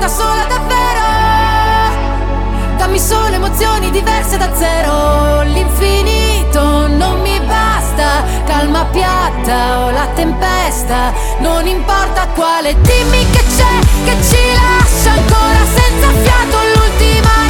da sola davvero. Dammi solo emozioni diverse da zero. L'infinito non mi basta, calma piatta o la tempesta, non importa quale. Dimmi che c'è, che ci lascia ancora senza fiato l'ultima